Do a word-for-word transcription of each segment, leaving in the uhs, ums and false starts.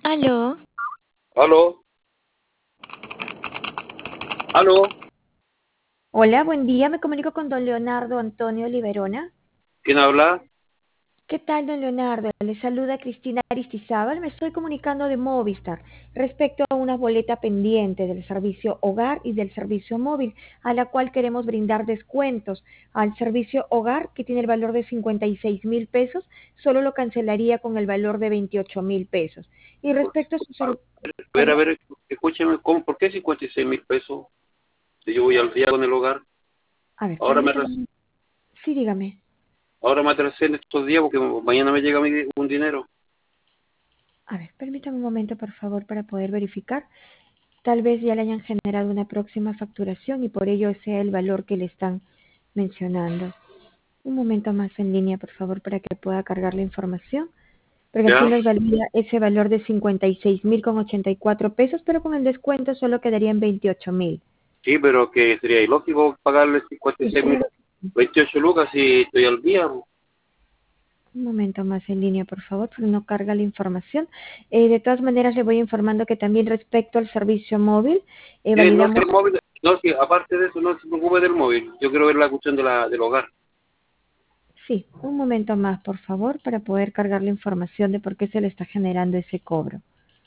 Aló. Aló, aló, Hola, buen día. Me comunico con don Leonardo Antonio Liberona. ¿quién habla? ¿Qué tal, don Leonardo? Le saluda Cristina Aristizábal. Me estoy comunicando de Movistar respecto a una boleta pendiente del servicio hogar y del servicio móvil, a la cual queremos brindar descuentos. Al servicio hogar, que tiene el valor de cincuenta y seis mil pesos, solo lo cancelaría con el valor de veintiocho mil pesos. Y respecto a su A servicio... ver, a ¿Perdón? ver, escúcheme, ¿cómo, ¿por qué cincuenta y seis mil pesos? Si yo voy al día con el hogar, A ver, ahora me, permítame. atras- Sí, dígame. ahora me atrasé en estos días porque mañana me llega mi- un dinero. A ver, permítame un momento, por favor, para poder verificar. Tal vez ya le hayan generado una próxima facturación y por ello sea el valor que le están mencionando. Un momento más en línea, por favor, para que pueda cargar la información. Porque aquí ¿Ya? nos valía ese valor de cincuenta y seis mil con ochenta y cuatro pesos, pero con el descuento solo quedaría en veintiocho mil. Sí, pero que sería ilógico pagarle cincuenta y Sí, seis mil, claro que sí. veintiocho lucas si estoy al día. Un momento más en línea, por favor, porque no carga la información. Eh, de todas maneras, le voy informando que también respecto al servicio móvil, eh, Sí, no sé validamos. el móvil, no, sí, aparte de eso, no se preocupe del móvil. Yo quiero ver la cuestión de la, del hogar. Sí, un momento más, por favor, para poder cargar la información de por qué se le está generando ese cobro.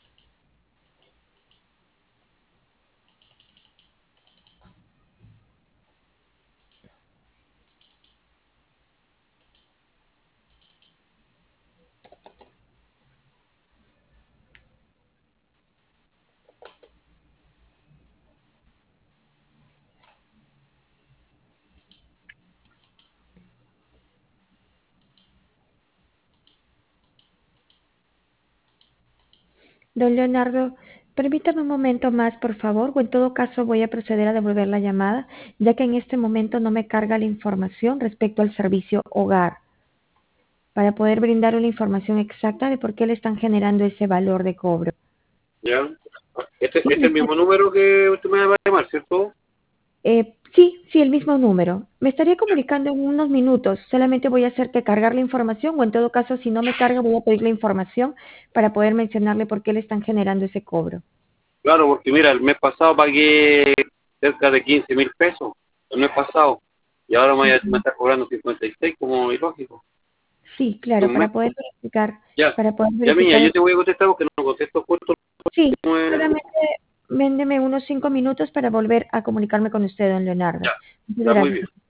Don Leonardo, permítame un momento más, por favor, o en todo caso voy a proceder a devolver la llamada, ya que en este momento no me carga la información respecto al servicio hogar, para poder brindar una información exacta de por qué le están generando ese valor de cobro. ¿Ya? Este, Sí, este es me el está- mismo número que usted me va a llamar, ¿cierto? eh, sí, sí, el mismo número. Me estaría comunicando en unos minutos. Solamente voy a hacer que cargar la información o en todo caso, si no me carga, voy a pedir la información para poder mencionarle por qué le están generando ese cobro. Claro, porque mira, el mes pasado pagué cerca de quince mil pesos, el mes pasado, y ahora me, voy a- me está cobrando cincuenta y seis, como ilógico, Sí, de claro, un mes. para poder verificar, Ya, para poder ya niña, verificar. yo te voy a contestar porque no contesto justo. Sí, no es- solamente véndeme unos cinco minutos para volver a comunicarme con usted, don Leonardo. Ya, Muchas está muy gracias. bien.